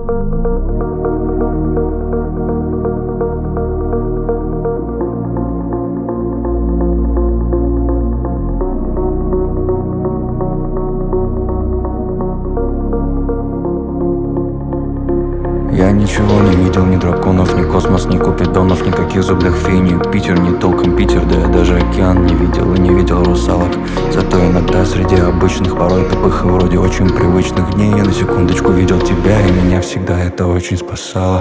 Я ничего не видел, ни драконов, ни космос, ни купидонов, никаких зубных фей, ни Питер, ни толком Питер, да я даже океан не видел и не видел русалок. Зато иногда среди обычных, порой тупых и вроде очень привычных дней я на секундочку видел тебя, и меня всегда это очень спасало.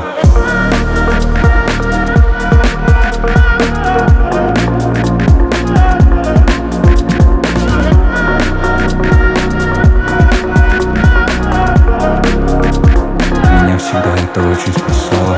Всегда это очень спасало.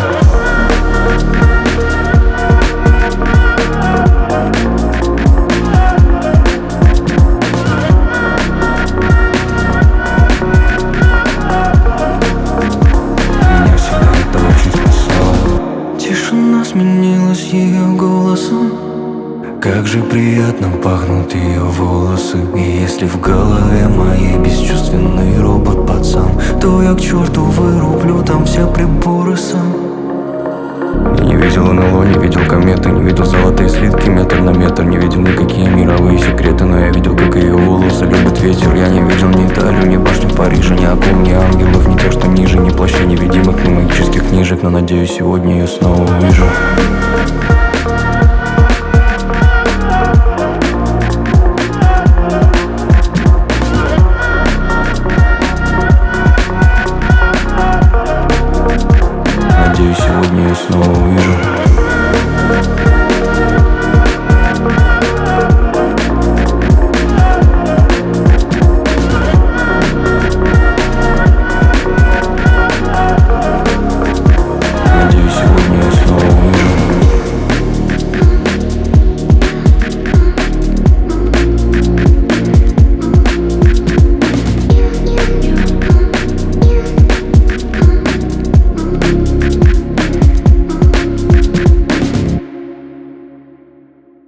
Меня всегда это очень спасало. Тишина сменилась ее голосом. Как же приятно пахнут ее волосы. И если в голове моей бесчувственный робот-пацан, то я к черту вырублю там все приборы сам. Я не видел НЛО, не видел кометы, не видел золотые слитки метр на метр, не видел никакие мировые секреты, но я видел, как ее волосы любит ветер. Я не видел ни Италию, ни башню в Париже, ни акул, ни ангелов, ни тех, что ниже, ни плащей невидимых, ни магических книжек, но надеюсь, сегодня я снова увижу.